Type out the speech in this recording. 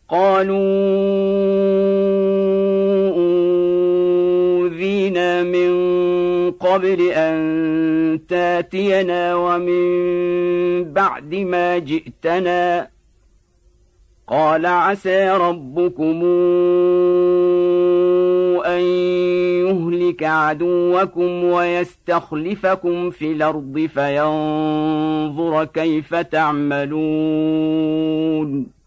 قالوا أوذينا من قبل أن تاتينا ومن بعد ما جئتنا قال عسى ربكم أن يهلك عدوكم ويستخلفكم في الأرض فينظر كيف تعملون